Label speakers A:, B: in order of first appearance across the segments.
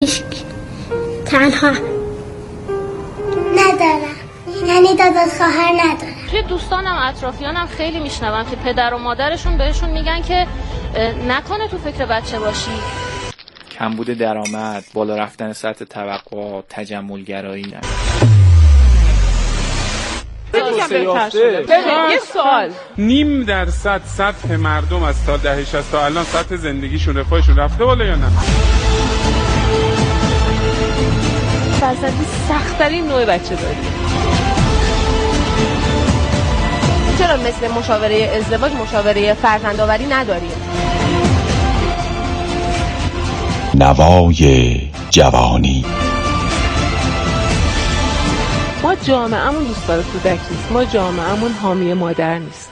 A: تنها ندارم، یعنی داداش خواهر ندارم.
B: توی دوستانم اطرافیانم خیلی میشنوم که پدر و مادرشون بهشون میگن که نکنه تو فکر بچه باشی.
C: کمبود درآمد، بالا رفتن سطح توقع، تجملگرایی.
D: یه سوال، 0.5% سطح مردم از تا دهه 60 تا الان سطح زندگیشون رفاهشون رفته بالا یا نه؟
E: فرزندی سخت‌ترین نوع بچه داری. چرا مثل مشاوره ازدواج مشاوره فرزندآوری نداریم؟
F: نوای جوانی.
E: ما جامعه‌مون دوستدار کودک نیست، ما جامعه‌مون حامی مادر نیست.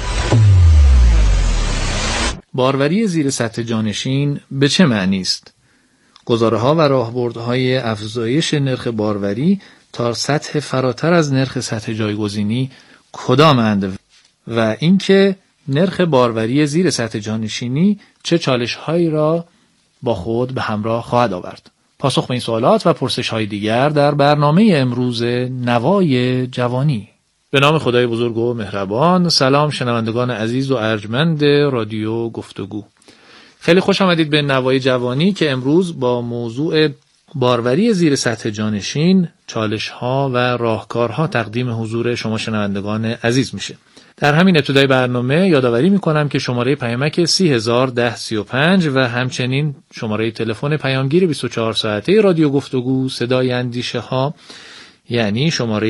G: باروری زیر سطح جانشین به چه معنی است؟ گزاره‌ها و راهبردهای افزایش نرخ باروری تا سطح فراتر از نرخ سطح جایگزینی کدامند و اینکه نرخ باروری زیر سطح جانشینی چه چالش‌هایی را با خود به همراه خواهد آورد؟ پاسخ به این سوالات و پرسش‌های دیگر در برنامه امروز نوای جوانی. به نام خدای بزرگ و مهربان. سلام شنوندگان عزیز و ارجمند رادیو گفتگو. خیلی خوش آمدید به نوای جوانی که امروز با موضوع باروری زیر سطح جانشین، چالش‌ها و راهکارها تقدیم حضور شما شنوندگان عزیز میشه. در همین ابتدای برنامه یادآوری میکنم که شماره پیامک 301035 و همچنین شماره تلفن پیامگیر 24 ساعته رادیو گفتگو صدای اندیشه ها یعنی شماره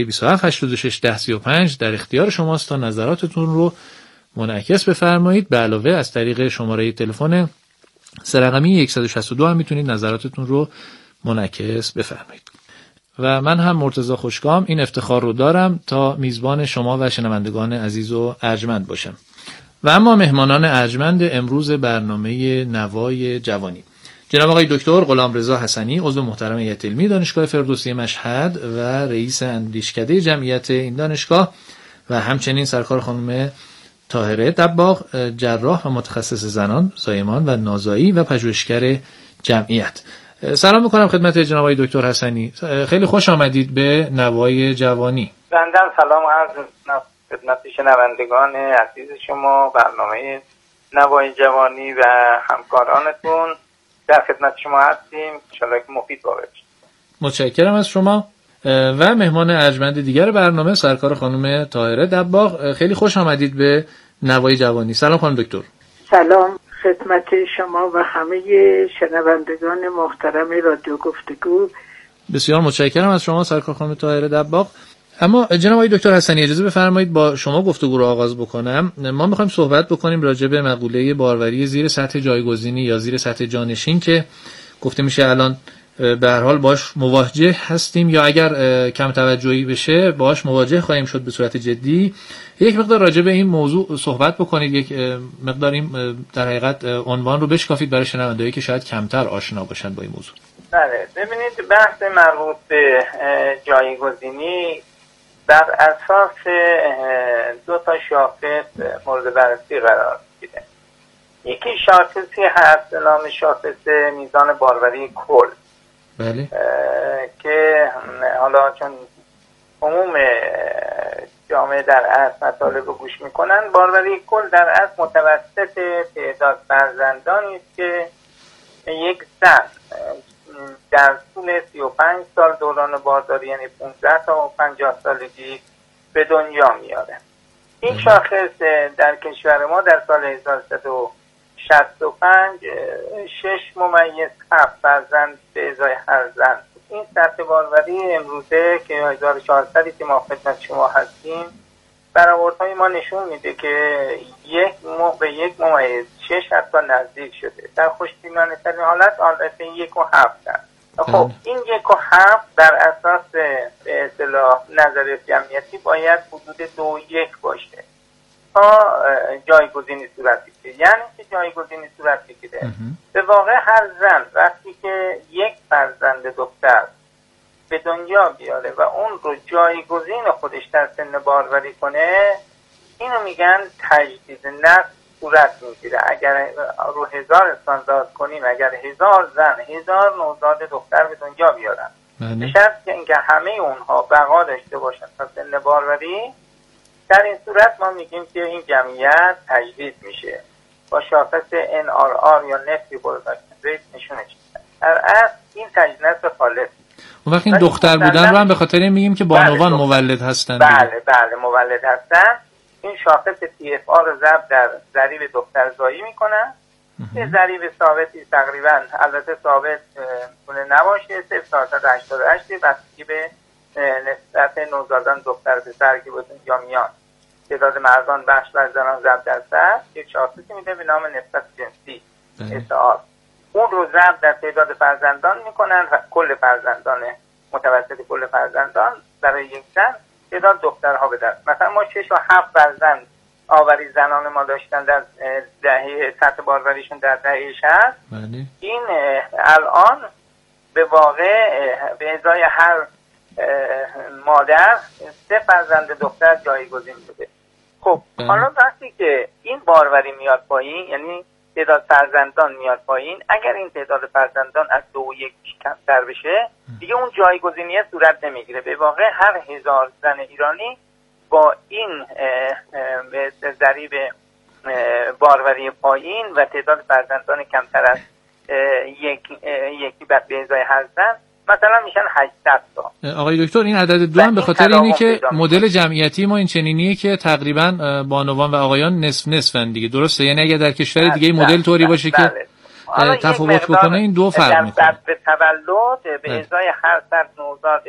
G: 27861035 در اختیار شماست تا نظراتتون رو منعکس بفرمایید. به علاوه از طریق شماره تلفن سه‌رقمی 162 هم میتونید نظراتتون رو منعکس بفرمایید. و من هم مرتضی خوشگام این افتخار رو دارم تا میزبان شما و شنوندگان عزیز و ارجمند باشم. و اما مهمانان ارجمند امروز برنامه نوای جوانی: جناب آقای دکتر غلامرضا حسنی، عضو محترم هیئت علمی دانشگاه فردوسی مشهد و رئیس اندیشکده جمعیت این دانشگاه، و همچنین سرکار خانم طاهره دباغ، جراح و متخصص زنان، زایمان و نازایی و پژوهشگر جمعیت. سلام میکنم خدمت جناب آقای دکتر حسنی. خیلی خوش آمدید به نوای جوانی.
H: بنده سلام عرض می‌کنم خدمت شنوندگان عزیز شما. برنامه نوای جوانی و همکارانتون در خدمت شما هستیم. ان شاءالله که مفید باشه.
G: متشکرم از شما. و مهمان ارجمند دیگر برنامه سرکار خانم طاهره دباغ. خیلی خوش آمدید به نوای جوانی. سلام خانم دکتر.
I: سلام خدمت شما و همه شنوندگان محترم رادیو گفتگو.
G: بسیار متشکرم از شما سرکار خانم طاهره دباغ. اما جناب آقای دکتر حسنی اجازه بفرمایید با شما گفتگو رو آغاز بکنم. ما می‌خوایم صحبت بکنیم راجع به مقوله باروری زیر سطح جایگزینی یا زیر سطح جانشین که گفته میشه الان به هر حال باش مواجه هستیم یا اگر کم توجهی بشه باش مواجه خواهیم شد به صورت جدی. یک مقدار راجع به این موضوع صحبت بکنید، یک مقدار این در حقیقت عنوان رو بشکافید برای شنوندهایی که شاید کمتر آشنا باشند با این موضوع.
H: بله، ببینید بحث مربوط به جایگزینی بر اساس دو تا شاخص مورد بررسی قرار می‌گیره. یکی شاخصی هست به نام شاخص میزان باروری کل.
G: بله.
H: که حالا چون عموم جامعه در اصل مطالب رو گوش میکنن، باروری کل در اصل متوسط تعداد فرزندانی است که یک زن در طول 35 سال دوران بارداری یعنی 15 تا 50 سالگی به دنیا میاره. این شاخص در کشور ما در سال 1165 6.7 فرزند به ازای هر زن. این سطح باروری امروزه که 1400 که ما خدمت شما هستیم، برآوردهای ما نشون میده که 1.6 حتی نزدیک شده. در خوشبینانه ترین حالت البته 1.7 است. خب این 1.7 بر اساس به اصطلاح نظریه جمعیتی باید حدود 2.1 باشه تا جایگزینی صورت بگیره. یعنی که جایگزینی صورت بگیره به واقع هر زن وقتی که یک فرزند دختر به دنیا بیاره و اون رو جایگزین خودش در سن باروری کنه، اینو میگن تجدید نسل صورت میگیره. اگر رو 1000 استاندارد کنیم، اگر 1000 زن 1000 نوزاد دختر به دنیا بیارن، به شرط که اینکه همه اونها بقا داشته باشن تا سن باروری، در این صورت ما میگیم که این جمعیت تجدید میشه با شاخص NRR یا Net Reproduction Rate نشونش میدن. در اصل این تجدید خالص.
G: اون وقت این دختر بودن رو هم به خاطر این میگیم که بانوان مولد هستن.
H: بله مولد هستن. این شاخص TFR رو ضرب در ضریب دخترزایی میکنن. یه ضریب ثابتی تقریبا، البته ثابت کنه نباشه، 0.88 بستگی به نسبت نوزادان دختر پسر که بود یا میان تعداد مردان بخش بر زنان ضرب در صد، یک شاخصی میده به نام نسبت جنسی SR. اون رو ضرب در تعداد فرزندان میکنن و کل فرزندان متوسط کل فرزندان برای یک زن تعداد دخترها به دست. مثلا ما 6 و 7 فرزند آوری زنان ما داشتن در دهه سطح باروریشون در دهه 60. این الان به واقع به ازای هر مادر 3 فرزند دختر جایگزین بوده. خب حالا وقتی که این باروری میاد پایین، یعنی تعداد فرزندان میاد پایین، اگر این تعداد فرزندان از 2 و 1 کمتر بشه، دیگه اون جایگزینی صورت نمیگیره. به واقع هر 1000 زن ایرانی با این ضریب باروری پایین و تعداد فرزندان کمتر از یکی به ازای هر زن مثلا میشن 800 تا.
G: آقای دکتر این عدد 2 هم به خاطر اینه که مدل جمعیتی ما این چنینیه که تقریبا بانوان و آقایان نصف نصفن دیگه، درسته؟ یعنی اگر در کشور دیگه مدل طوری باشه که تفاوت بکنه، این 2 فرق میکنه.
H: به تولد به ازای هر 100 نوزاد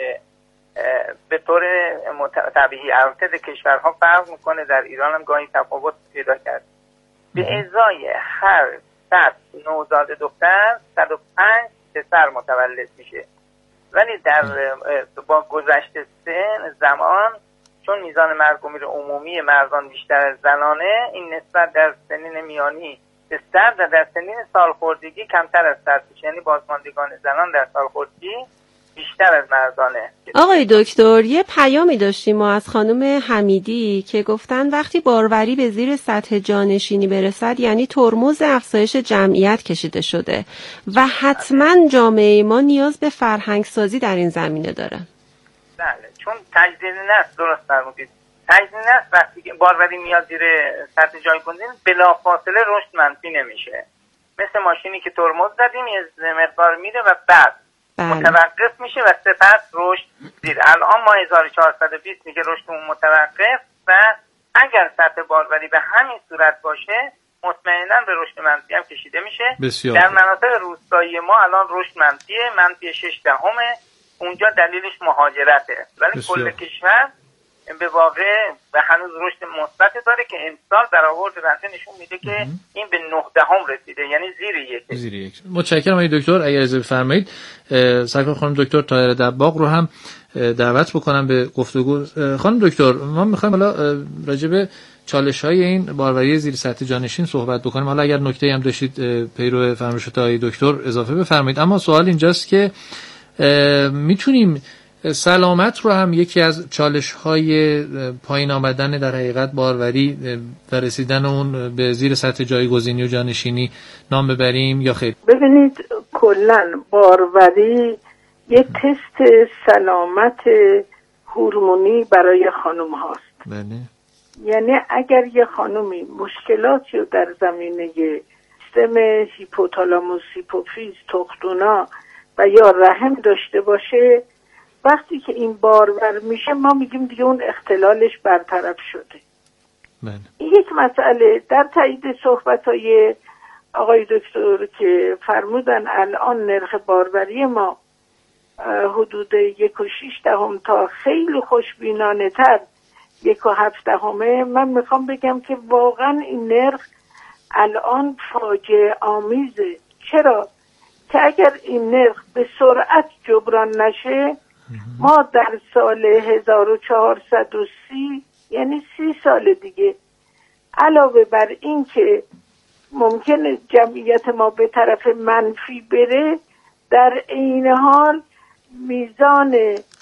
H: به طور طبیعی البته کشورها فرق میکنه، در ایران هم گاهی تفاوت پیدا کرد. به ازای هر 100 نوزاد دختر 105 پسر متولد میشه. ولی در با گذشت زمان چون میزان مرگ و میر عمومی مردان بیشتر از زنانه، این نسبت در سنین میانی به 100 و در سنین سالخوردگی کمتر از 100 میشه. یعنی بازماندگان زنان در سالخوردگی بیشتر از مردانه.
F: آقای دکتر یه پیامی داشتیم ما از خانم حمیدی که گفتن وقتی باروری به زیر سطح جانشینی برسد یعنی ترمز افزایش جمعیت کشیده شده و حتما جامعه ما نیاز به فرهنگ سازی در این زمینه داره.
H: بله، چون تجدید نسل، درست فرمودید، تجدید نسل وقتی که باروری میاد زیر سطح جایگزین بلافاصله رشد منفی نمیشه. مثل ماشینی که ترمز زدیم یه مقدار میره و بعد متوقف میشه و سپس رشد زیر. الان ما 1420 میگه رشدمون متوقف و اگر سطح باروری به همین صورت باشه مطمئنا به رشد منفی هم کشیده میشه.
G: بسیار.
H: در مناطق روستایی ما الان رشد منفیه، منفی 6 اونجا دلیلش مهاجرته، ولی کل کشور به واقع و هنوز رشد مثبت داره که امسال برآورد بنده نشون میده که این به 9 رسیده، یعنی زیر یک.
G: متشکرم آقای دکتر. اگر اجازه بفرمایید سرکار خانم دکتر طاهره دباغ رو هم دعوت بکنم به گفتگو. خانم دکتر ما میخوایم حالا راجع به چالش‌های این باروری زیر سطح جانشین صحبت بکنیم. حالا اگر نکته‌ای هم داشتید پیرو فرمایشات آقای دکتر اضافه بفرمایید. اما سوال اینجاست که میتونیم سلامت رو هم یکی از چالش‌های پایین آمدن در حقیقت باروری و رسیدن اون به زیر سطح جایگزینی و جانشینی نام ببریم یا خیر؟
I: ببینید کلاً باروری یک تست سلامت هورمونی برای خانم هاست.
G: بله.
I: یعنی اگر یه خانومی مشکلاتی رو در زمینه سیستم هیپوتالاموس، هیپوفیز، تختونا و یا رحم داشته باشه، وقتی که این بارور میشه ما میگیم دیگه اون اختلالش برطرف شده.
G: بله.
I: یک مسئله در تایید صحبت‌های آقای دکتر که فرمودن الان نرخ باروری ما حدود 1.6 تا خیلی خوشبینانه تر 1.7، من میخوام بگم که واقعا این نرخ الان فاجعه آمیزه. چرا؟ که اگر این نرخ به سرعت جبران نشه ما در سال 1430 یعنی 30 سال دیگه، علاوه بر این که ممکنه جمعیت ما به طرف منفی بره، در این حال میزان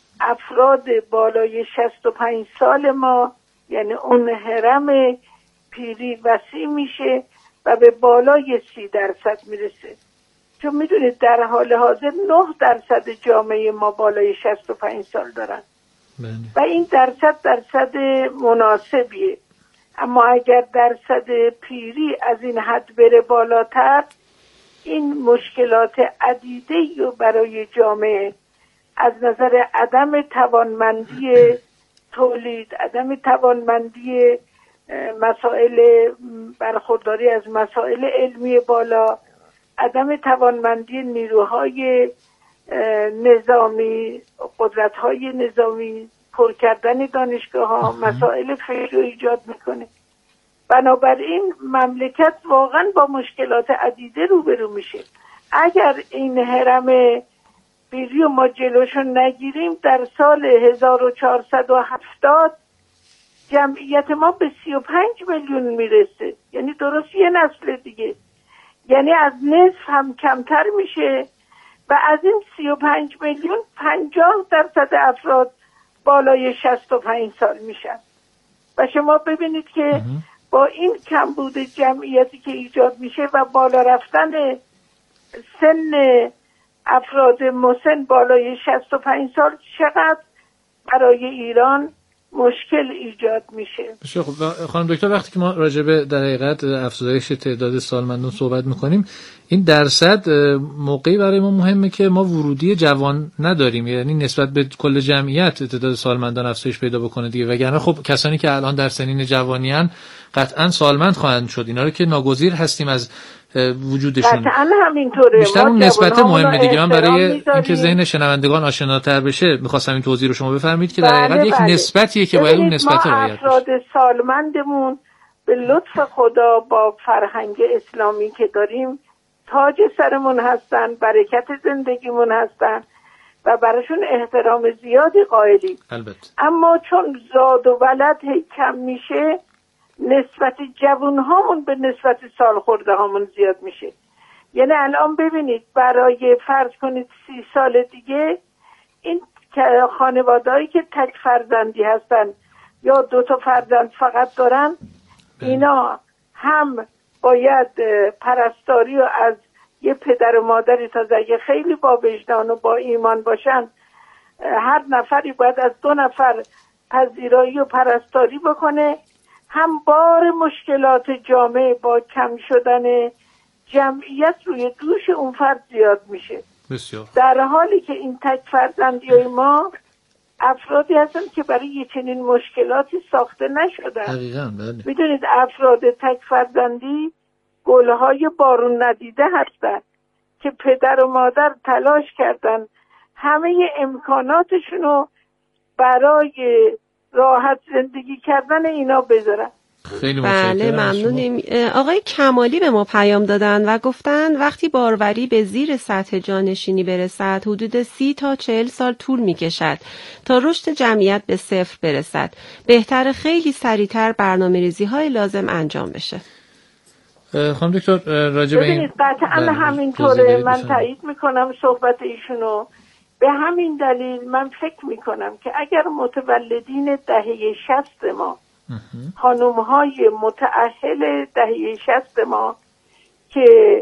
I: افراد بالای 65 سال ما یعنی اون هرم پیری وسیع میشه و به بالای 30% میرسه. چون میدونید در حال حاضر 9% جامعه ما بالای 65 سال دارن و این درصد مناسبیه. اما اگر درصد پیری از این حد بره بالاتر، این مشکلات عدیده‌ای رو برای جامعه از نظر عدم توانمندی تولید، عدم توانمندی مسائل برخورداری از مسائل علمی بالا، عدم توانمندی نیروهای نظامی، قدرت‌های نظامی، پر کردن دانشگاه‌ها، مسائل فکری ایجاد میکنه. بنابراین مملکت واقعا با مشکلات عدیده روبرو میشه. اگر این هرم پیری رو ما جلوشون نگیریم، در سال 1470 جمعیت ما به 35 میلیون میرسه، یعنی درست یه نسل دیگه، یعنی از نصف هم کمتر میشه و از این 35 میلیون 50% افراد بالای 65 سال میشن. و شما ببینید که با این کمبود جمعیتی که ایجاد میشه و بالا رفتن سن افراد مسن بالای 65 سال چقدر برای ایران مشکل ایجاد میشه.
G: بسیار خوب. خانم دکتر، وقتی که ما راجع به در حقیقت افزایش تعداد سالمندان صحبت میکنیم، این درصد موقعی برای ما مهمه که ما ورودی جوان نداریم، یعنی نسبت به کل جمعیت تعداد سالمندان افزایش پیدا بکنه دیگه، وگرنه خب کسانی که الان در سنین جوانی ان قطعا سالمند خواهند شد، اینا رو که ناگزیر هستیم از وجودشون.
I: قطعا همینطوره.
G: بیشتر اون نسبت مهمه دیگه. من برای اینکه ذهن شنوندگان آشناتر بشه می‌خواستم این توضیح رو شما بفرمایید که در حقیقت یک نسبتیه که باید اون نسبت رعایت بشه.
I: افراد سالمندمون به لطف خدا با فرهنگ اسلامی که داریم تاج سرمون هستن، برکت زندگیمون هستن و براشون احترام زیادی قائلیم.
G: البته
I: اما چون زاد و ولد کم میشه، نسبت جوان هامون به نسبت سال خورده هامون زیاد میشه. یعنی الان ببینید برای فرض کنید 30 سال دیگه این خانواده‌ای که تک فرزندی هستن یا 2 تا فرزند فقط دارن، اینا هم باید پرستاری رو از یه پدر و مادری تا اگه خیلی با وجدان و با ایمان باشن، هر نفری باید از 2 نفر پذیرایی و پرستاری بکنه. هم بار مشکلات جامعه با کم شدن جمعیت روی دوش اون فرد زیاد میشه.
G: بسیار.
I: در حالی که این تک فرزندی ما افرادی هستن که برای یه چنین مشکلاتی ساخته نشدن.
G: دقیقاً بله.
I: میدونید افراد تک فرزندی گلهای بارون ندیده هستن که پدر و مادر تلاش کردن همه امکاناتشونو برای راحت زندگی کردن اینا بذارن.
G: خیلی
F: بله ممنونیم. آقای کمالی به ما پیام دادن و گفتن وقتی باروری به زیر سطح جانشینی برسد حدود 30 تا 40 سال طول میکشد تا رشد جمعیت به 0 برسد. بهتر خیلی سریعتر برنامه‌ریزی های لازم انجام بشه.
G: خانم دکتر راجع به این
I: قطعا همینطوره. من تایید میکنم صحبت ایشونو. به همین دلیل من فکر میکنم که اگر متولدین دهه 60 ما، خانم‌های متأهل دهه 60 ما که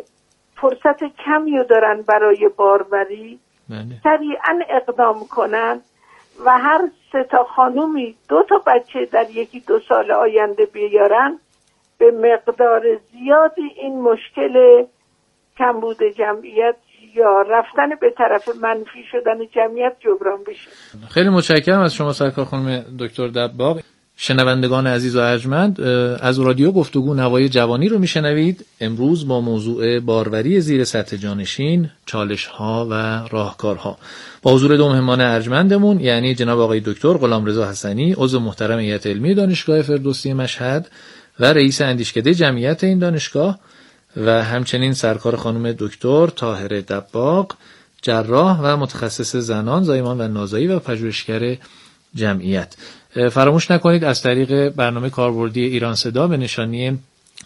I: فرصت کمی رو دارن برای باروری، سریعا اقدام کنن و هر 3 تا خانومی 2 تا بچه در 1-2 سال آینده بیارن، به مقدار زیادی این مشکل کمبود جمعیت یا رفتن به طرف منفی شدن جمعیت جبران بشه.
G: خیلی متشکرم از شما سرکار خانم دکتر دباغ. شنوندگان عزیز و ارجمند، از رادیو گفتگو نوای جوانی رو میشنوید. امروز با موضوع باروری زیر سطح جانشین، چالش‌ها و راهکارها با حضور 2 مهمان ارجمندمون، یعنی جناب آقای دکتر غلامرضا حسنی، عضو محترم هیئت علمی دانشگاه فردوسی مشهد و رئیس اندیشکده جمعیت این دانشگاه، و همچنین سرکار خانم دکتر طاهره دباغ، جراح و متخصص زنان، زایمان و نازایی و پژوهشگر جمعیت. فراموش نکنید از طریق برنامه کاربردی ایران صدا به نشانی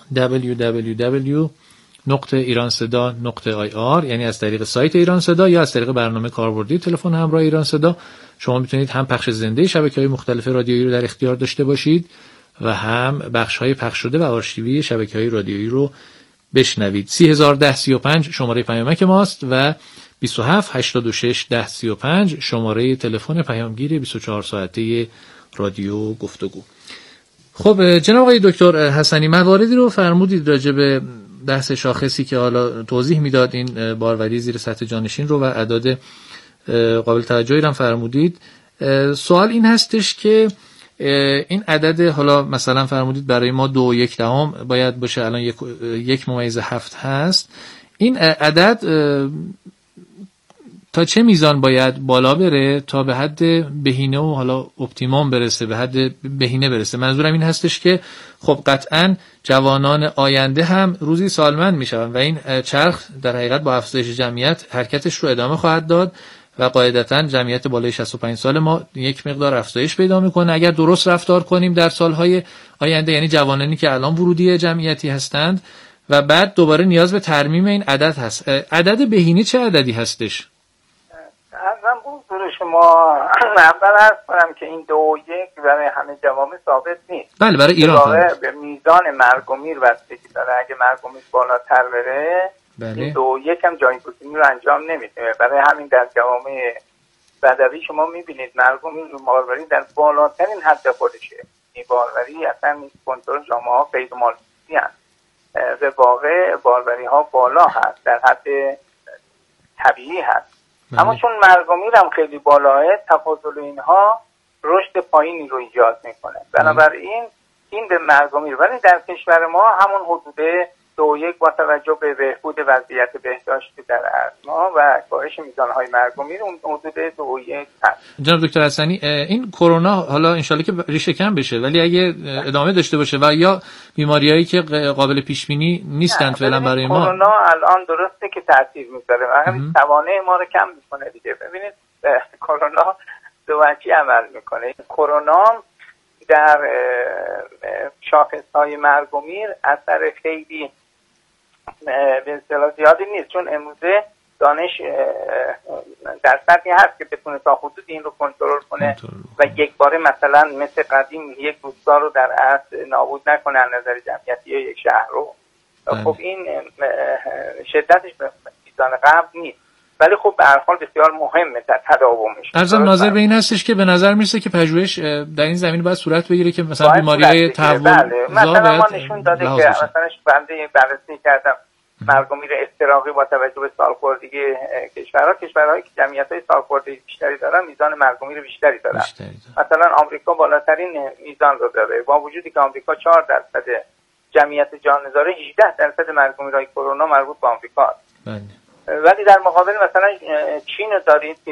G: www.iranseda.ir، یعنی از طریق سایت ایران صدا یا از طریق برنامه کاربردی تلفن همراه ایران صدا، شما میتونید هم پخش زنده شبکه‌های مختلف رادیویی رو در اختیار داشته باشید و هم بخش‌های پخش شده و آرشیوی شبکه‌های رادیویی رو بشنوید. 301035 شماره پیامک ماست و 27861035 شماره تلفن پیامگیر 24 ساعته رادیو گفتگو. خب جناب آقای دکتر حسنی، مواردی رو فرمودید راجع به بحث شاخصی که حالا توضیح میداد این باروری زیر سطح جانشین رو و اعداد قابل توجهی هم فرمودید. سوال این هستش که این عدد حالا مثلا فرمودید برای ما 2.1 باید باشه، الان 1.7 هست. این عدد تا چه میزان باید بالا بره تا به حد بهینه و حالا اپتیموم برسه، به حد بهینه برسه؟ منظورم این هستش که خب قطعاً جوانان آینده هم روزی سالمند میشون و این چرخ در حقیقت با افزایش جمعیت حرکتش رو ادامه خواهد داد و قاعدتاً جمعیت بالای 65 سال ما یک مقدار افزایش پیدا میکنه اگر درست رفتار کنیم در سالهای آینده، یعنی جوانانی که الان ورودی جمعیتی هستند، و بعد دوباره نیاز به ترمیم این عدد هست. عدد بهینه چه عددی هستش؟
H: ارزم بود شما اول عرض کنم که این 2.1 برای همه جوامع ثابت نیست.
G: بله برای ایران
H: به میزان مرگ و میر بستگی داره. اگه مرگ و میر بالاتر بره این 2.1 هم جایگزینی رو انجام نمیده. برای همین در جوامع بدوی شما میبینید مرگ و میر باروری در بالاترین حد خودشه. این باروری اصلا کنترل جامعه ها قید مالکی هست. به واقع باروری ها بالا هست، در حد طبیعی هست. اما چون مرگ و میر هم خیلی بالاه، تفاضل اینها رشد پایینی رو ایجاد میکنه. بنابراین این به مرگ و میر، ولی در کشور ما همون حدود 2.1 با توجه به بهبود وضعیت بهداشتی در ارزما و کاهش میزانهای مرگ و میر اون حدود 2.1 هست.
G: جناب دکتر حسنی، این کرونا حالا انشالله که ریشه کم بشه، ولی اگه ادامه داشته باشه و یا بیماریایی که قابل پیش بینی نیستند فعلا برای ما،
H: کرونا الان درسته که تاثیر میذاره و همین توانه ما رو کم میکنه دیگه. ببینید کرونا دو وجهی عمل میکنه. کرونا در شاخصهای مرگ و میر اثر خیلی به اصطلاح زیادی نیست، چون امروزه دانش در سطحی هست که بتونه تا حدود این رو کنترل کنه و یک باره مثلا مثل قدیم یک روستا رو در اصل نابود نکنه از نظر جمعیتی یک شهر رو. خب این شدتش به میزان قبل نیست، ولی خب به هر حال بسیار مهمه در تداومش.
G: ارزم ناظر به این هستش که به نظر میرسه که پژوهش در این زمینه باید صورت بگیره که مثلا بیماری‌های تحول
H: مثلا ما نشون داده که مثلا بنده بررسی کردم مرگ و میر اضطراری با توجه به سالخوردگی کشورهایی که جمعیت‌های سالخوردگی بیشتری دارن میزان مرگ و میر بیشتری دارن. مثلا آمریکا بالاترین میزان رو داره، با وجودی که آمریکا 4% جمعیت جان‌نزاره 18% مرگ و میرهای کرونا مربوط به آمریکا. ولی در مقابل مثلا چین دارید که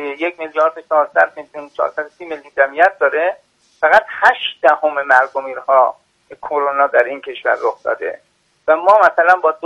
H: 1,430,000,000 جمعیت داره، فقط 8% مرگ و میرها کرونا در این کشور رخ داده و ما مثلا با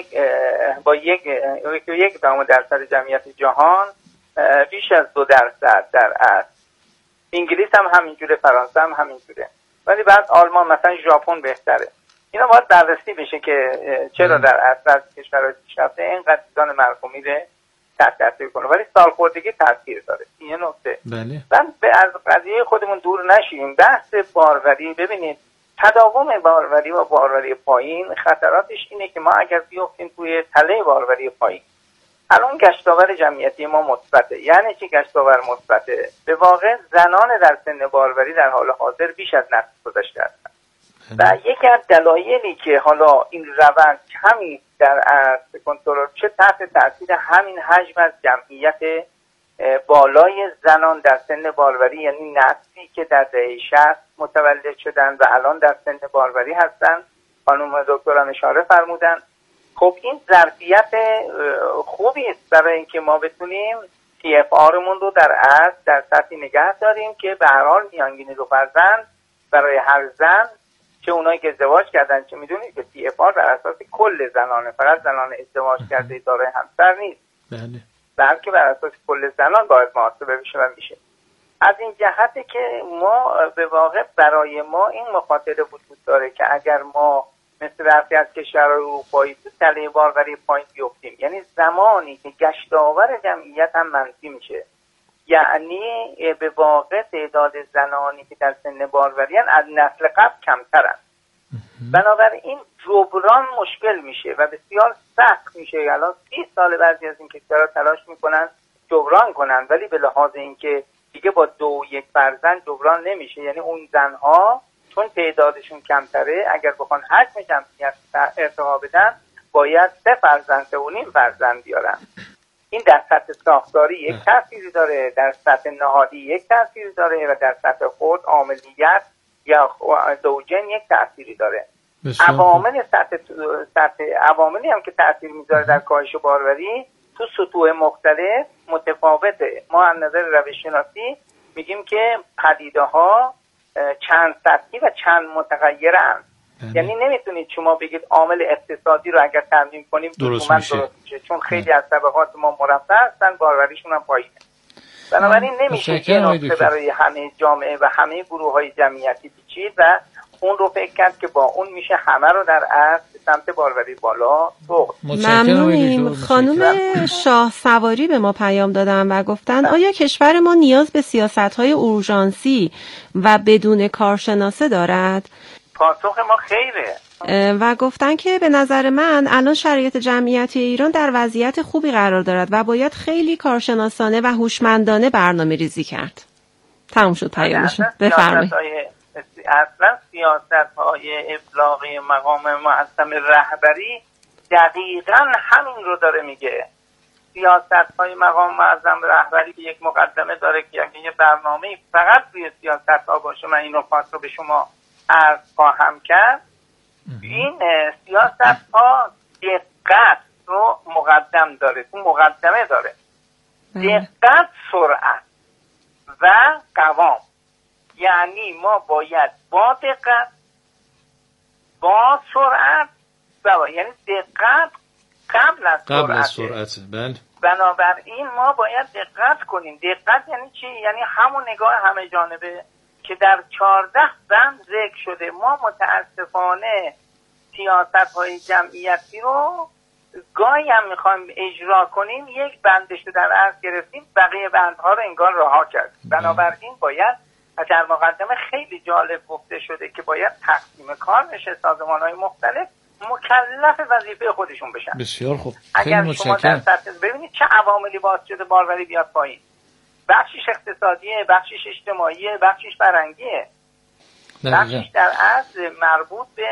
H: 1% جمعیت جهان بیش از 2% در اصل. انگلیس هم همینجوره، فرانسه هم همینجوره، ولی بعد آلمان مثلا ژاپن بهتره. اینا باید بررسی بشه که چرا در اصل کشورهای پیشرفته اینقدر میزان مرگ و میر تحت تاثیر کنه، ولی سالخوردگی تاثیر داره. این یه نکته. من از قضیه خودمون دور نشیم. بحث باروری، ببینید تداوم باروری و باروری پایین خطراتش اینه که ما اگر بیافتیم توی تله باروری پایین، الان گشتاور جمعیتی ما مثبته. یعنی چی گشتاور مثبته؟ به واقع زنان در سن باروری در حال حاضر بیش از نسل گذشته هستند و یکی از دلایلی که حالا این روند کمی در اصل کنترل چه تحت تاثیر همین حجم از جمعیت بالای زنان در سن باروری، یعنی نسلی که در دهه 60 متولد شدن و الان در سن باروری هستن، خانم دکتر هم اشاره فرمودن. خب این ظرفیت خوبی است برای اینکه ما بتونیم TFRمون رو در اصل در سطحی نگه داریم که به هر حال میانگین 2 فرزند برای هر زن، چه اونایی که ازدواج کردن، چه میدونید که TFR بر اساس کل زنانه، فقط زنان ازدواج کرده دارای همسر نیست، بلکه بر اساس کل زنان باید محاسبه بشه و میشه. از این جهته که ما به واقع برای ما این مخاطره وجود داره که اگر ما مثل برخی از کشورهای اروپایی تو تله باروری پایین بیفتیم، یعنی زمانی که گشتاور جمعیت هم منفی میشه یعنی به واقع تعداد زنانی که در سن باروری از نسل قبل کمترن. بنابراین جبران مشکل میشه و بسیار سخت میشه. الان 30 سال بعضی از این کشورها تلاش میکنن جبران کنن، ولی به لحاظ اینکه دیگه با 2-1 فرزند جبران نمیشه. یعنی اون زنها چون تعدادشون کمتره اگر بخوان حجم جمعیت ارتقا بدن باید 3 فرزند 3.5 فرزند بیارن. این در سطح ساختاری یک تأثیری داره، در سطح نهادی یک تأثیری داره و در سطح خود عاملیت یا زوجین یک تأثیری داره. عواملی هم که تأثیر میذاره در کاهش باروری تو سطوح مختلف متفاوته. ما از نظر روش شناسی میگیم که پدیده ها چند سطحی و چند متغیرن. یعنی نمیتونید شما بگید عامل اقتصادی رو اگر ترمیم کنیم درست میشه، چون خیلی از طبقات ما مرفه هستن باروریشون هم پایینه. بنابراین نمیشه که نکته برای همه جامعه و همه گروه های جمعیتی پیچید و اون رو فکر کرد که با اون میشه همه رو در اصل سمت باروری بالا برد.
F: ممنونیم. خانم شاه سواری به ما پیام دادن و گفتن آیا کشور ما نیاز به سیاست‌های اورژانسی و بدون کارشناسه دارد؟
H: پاسخ ما خیره.
F: و گفتن که به نظر من الان شرایط جمعیتی ایران در وضعیت خوبی قرار دارد و باید خیلی کارشناسانه و هوشمندانه برنامه ریزی کرد. تموم شد پیامشون. بفرمایید.
H: اصلا سیاست‌های ابلاغی مقام معظم رهبری دقیقاً همین رو داره میگه. سیاست‌های مقام معظم رهبری یک مقدمه داره که اگه یه برنامه فقط روی سیاست‌ها باشه، من این نکات رو به شما عرض خواهم کرد. این سیاست‌ها دقت رو مقدم داره، تو مقدمه داره. دقت، سرعت و قوام. یعنی ما باید با دقت، با سرعت یعنی دقت قبل از سرعت.
G: بله.
H: بنابراین ما باید دقت کنیم. دقت یعنی چی؟ یعنی همون نگاه همه جانبه که در 14 بند ذکر شده. ما متاسفانه سیاست‌های جمعیتی رو گاهی هم میخوایم اجرا کنیم، یک بندش رو در عرض گرفتیم، بقیه بندها رو انگار رها کردیم. بنابراین باید در مقدمه خیلی جالب گفته شده که باید تقسیم کار بشه، سازمان‌های مختلف مکلف وظیفه خودشون بشن.
G: بسیار خوب.
H: اگر شما در سطح ببینید چه عواملی باعث شده باروری بیاد پایین. بخشش اقتصادیه، بخشش اجتماعیه، بخشش فرهنگیه. بخشش در اصل مربوط به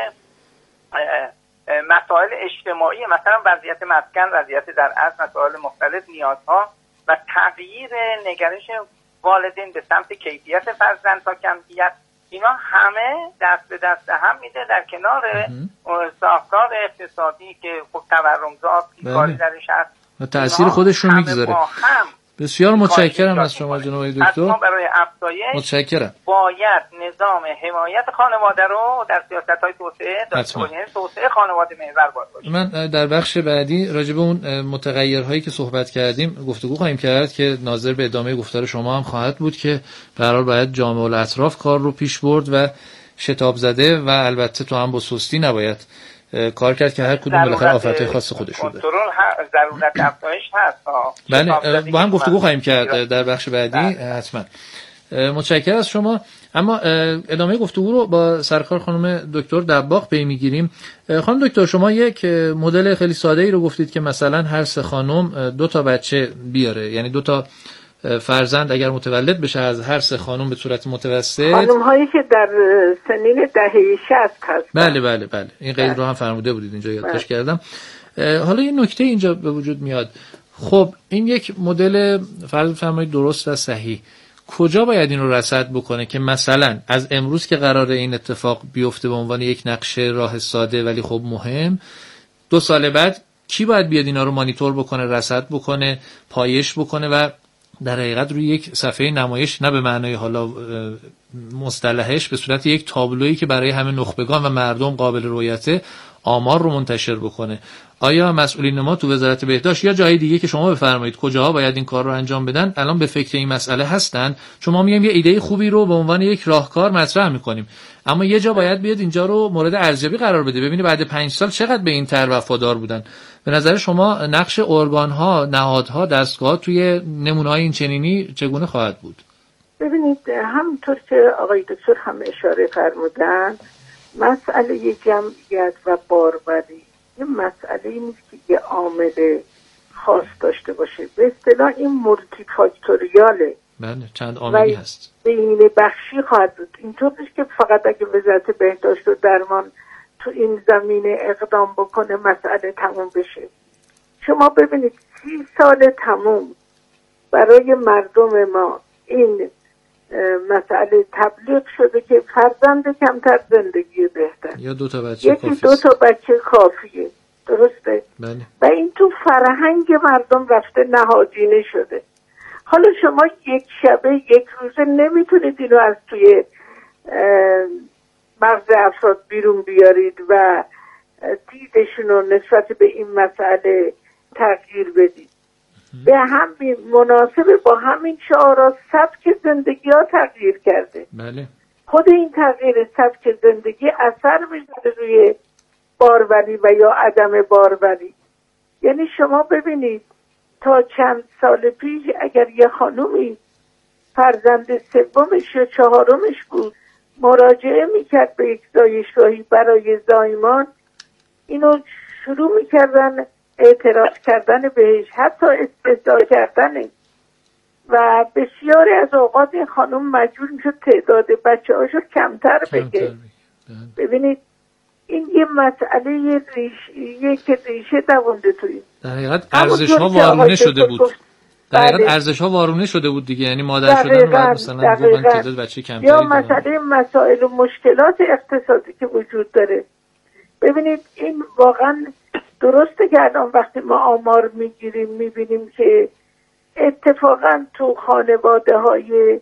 H: مسائل اجتماعی، مثلا وضعیت مسکن، وضعیت در اصل مسائل مختلف، نیازها و تغییر نگرش والدین به سمت کیفیت فرزند تا کمیت. اینا همه دست به دست هم میده در کنار ساختار اقتصادی که خب تورمزا بیکاری درش هست
G: و تأثیر خودش رو میگذاره. بسیار متشکرم از شما جناب دکتر.
H: ما برای افزایش
G: متشکرم.
H: باید نظام حمایت خانواده رو در سیاست‌های توسعه داشته باشیم، توسعه خانواده محور باشه.
G: من در بخش بعدی راجع به اون متغیرهایی که صحبت کردیم گفتگو خواهیم کرد که ناظر به ادامه گفتار شما هم خواهد بود که به هر حال باید جامعه الاطراف کار رو پیش برد و شتاب زده و البته تو هم با سستی نباید کار کرد که هر کدوم بالاخره آفت‌های خاص خودش رو داره.
H: ضرورت افزایش هست.
G: بله، با هم گفتگو خواهیم کرد در بخش بعدی حتما. متشکرم از شما. اما ادامه گفتگو رو با سرکار خانم دکتر دباغ پی میگیریم. خانم دکتر، شما یک مدل خیلی ساده ای رو گفتید که مثلا هر 3 خانم 2 تا بچه بیاره، یعنی 2 تا فرزند اگر متولد بشه از هر 3 خانم به صورت متوسط.
I: خانم هایی که در سنین دهه 60 هستن.
G: بله این قید رو هم فرموده بودید، اینجا یادداشت کردم. حالا یه نکته اینجا به وجود میاد. خب این یک مدل فرض بفرمایید درست و صحیح، کجا باید این رو رصد بکنه که مثلا از امروز که قراره این اتفاق بیفته به عنوان یک نقشه راه ساده ولی خب مهم، 2 سال بعد کی باید بیاد اینا رو مانیتور بکنه، رصد بکنه، پایش بکنه و در حقیقت روی یک صفحه نمایش، نه به معنای حالا مصطلحش، به صورت یک تابلویی که برای همه نخبگان و مردم قابل رؤیته آمار رو منتشر بکنه. آیا مسئولین ما تو وزارت بهداشت یا جای دیگه که شما بفرمایید کجاها باید این کار رو انجام بدن الان به فکر این مسئله هستن؟ چون ما میگیم یه ایده خوبی رو به عنوان یک راهکار مطرح میکنیم، اما یه جا باید بیاد اینجا رو مورد ارزیابی قرار بده، ببینید بعد 5 سال چقدر به این طرح وفادار بودن. به نظر شما نقش ارگان‌ها، نهادها، دستگاه‌ها توی نمونه‌های این چنینی چگونه خواهد بود؟
I: ببینید همونطور که آقای دکتر هم اشاره فرمودن، مسئله جمعیت و باروری یه مسئله نیست که یه عامل خاص داشته باشه. به اصطلاح این مولتی فاکتوریاله.
G: بله، چند عاملی هست.
I: بین بخشی خواهد بود. اینطور نیست که فقط اگه وزارت بهداشت و درمان تو این زمینه اقدام بکنه مسئله تموم بشه. شما ببینید 30 سال تموم برای مردم ما این مسئله تبلیغ شده که فرزند کمتر زندگی بهتر،
G: یا 2 تا بچه
I: یکی 2 تا بچه کافیه. درسته؟
G: بله.
I: و این تو فرهنگ مردم رفته نهادینه شده. حالا شما یک شبه یک روزه نمیتونید اینو از توی مغز افراد بیرون بیارید و دیدشون رو نسبت به این مسئله تغییر بدید. به همین مناسبه با همین شعارات سبک زندگی ها تغییر کرده.
G: بله.
I: خود این تغییر سبک زندگی اثر میذاره روی باروری و یا عدم باروری. یعنی شما ببینید تا چند سال پیش اگر یه خانومی فرزند سومش یا 4مش بود مراجعه میکرد به یک زایشگاهی برای زایمان، اینو شروع میکردن اعتراض کردن بهش، حتی استهزا کردن، و بسیاری از اوقات این خانم مجبور میشد تعداد بچه هاشو کمتر بگه. ببینید این یه مسئله ریشیه که ریشه دوونده توی
G: در حقیقت ارزش‌ها وارونه شده بود. در حقیقت ارزش‌ها وارونه شده بود دیگه، یعنی مادر شدن بعد مثلا من تعداد بچه کمتری
I: یا مسئله مسائل و مشکلات اقتصادی که وجود داره. ببینید این واقعا درسته که الان وقتی ما آمار میگیریم میبینیم که اتفاقا تو خانواده‌های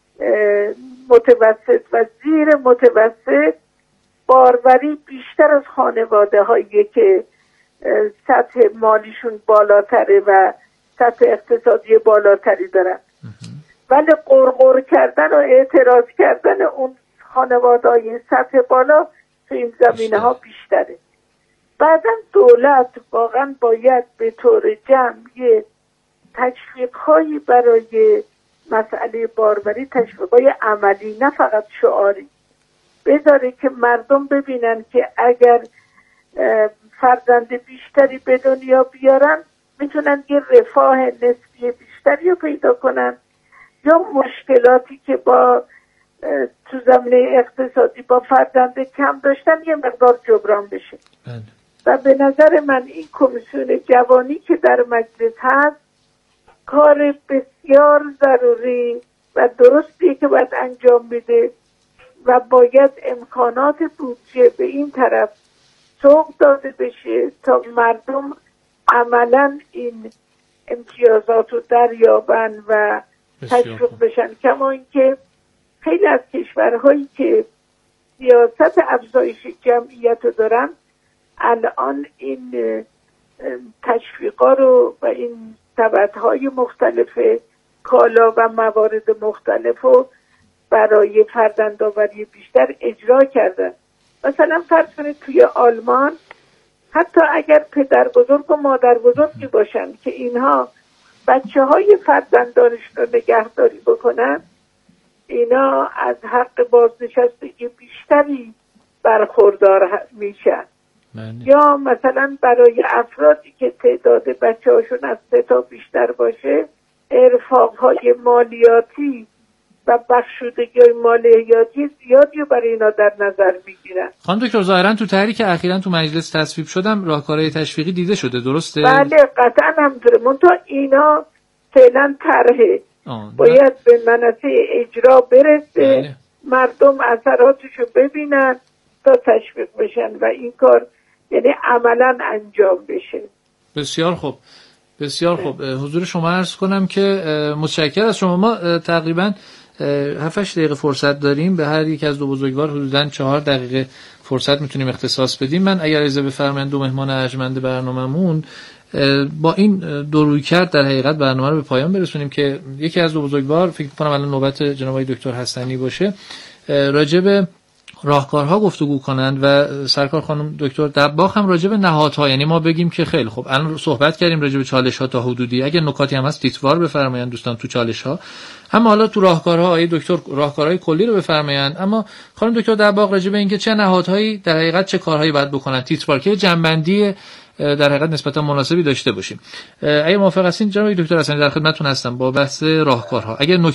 I: متوسط و زیر متوسط باروری بیشتر از خانواده‌هایی که سطح مالیشون بالاتره و سطح اقتصادی بالاتری دارن، ولی قرقر کردن و اعتراض کردن اون خانواده‌های سطح بالا تو این زمینه ها بیشتره. بعداً دولت واقعا باید به طور جمعی تشویق‌هایی برای مسئله باروری، تشویق‌های عملی نه فقط شعاری بذاره که مردم ببینن که اگر فرزند بیشتری به دنیا بیارن میتونن یه رفاه نسبی بیشتری رو پیدا کنن، یا مشکلاتی که با تو زمینه اقتصادی با فرزند کم داشتن یه مقدار جبران بشه. و به نظر من این کمیسیون جوانی که در مجلس هست کار بسیار ضروری و درستیه که باید انجام بده و باید امکانات بودجه به این طرف سوق داده بشه تا مردم عملا این امتیازات رو دریابن و تشویق بشن. کما اینکه خیلی از کشورهایی که سیاست افزایش جمعیت رو دارن الان این تشویقا رو و این سبدهای مختلف کالا و موارد مختلف رو برای فرزندآوری بیشتر اجرا کردن. مثلا فرض کنید توی آلمان حتی اگر پدر بزرگ و مادر بزرگی باشن که اینها بچه های فرزندانشون رو نگهداری بکنن، اینا از حق بازنشستگی بیشتری برخوردار میشن. یا مثلا برای افرادی که تعداد بچه هاشون از 3 تا بیشتر باشه ارفاق‌های مالیاتی و بخشودگی مالیاتی زیادی برای اینا در نظر میگیرن.
G: خانم دکتر ظاهرا تو طرحی که اخیراً تو مجلس تصویب شدم راهکارهای تشویقی دیده شده، درسته؟
I: بله قطعا همینطوره، منتها اینا فعلا طرحه باید به منصه اجرا برسه.
G: بله.
I: مردم اثراتشو ببینن تا تشویق بشن و این کار یعنی عملا انجام بشه.
G: بسیار خوب، بسیار خوب. حضور شما عرض کنم که متشکر از شما. ما تقریبا 7-8 دقیقه فرصت داریم، به هر یک از دو بزرگوار حدوداً 4 دقیقه فرصت میتونیم اختصاص بدیم. من اگر اجازه بفرمایید دو مهمان ارجمند برنامه‌مون با این دو رویکرد در حقیقت برنامه رو به پایان برسونیم که یکی از دو بزرگوار، فکر کنم الان نوبت جناب آقای دکتر حسنی باشه، راجع به راهکارها گفتگو کنند و سرکار خانم دکتر دباغ هم راجع به نهادها، یعنی ما بگیم که خیلی خب الان صحبت کردیم راجع به چالش‌ها تا حدودی، اگه نکاتی هم هست تیتروار بفرمایید دوستان تو چالش‌ها، اما حالا تو راهکارها آقای دکتر راهکارهای کلی رو بفرمایید، اما خانم دکتر دباغ راجع به اینکه چه نهادهایی در حقیقت چه کارهایی باید بکنن تیتروار که جنبندی در حقیقت نسبتا مناسبی داشته باشیم. اگه موافق هستین جناب دکتر حسنی در خدمتتون هستم با بحث راهکارها. اگه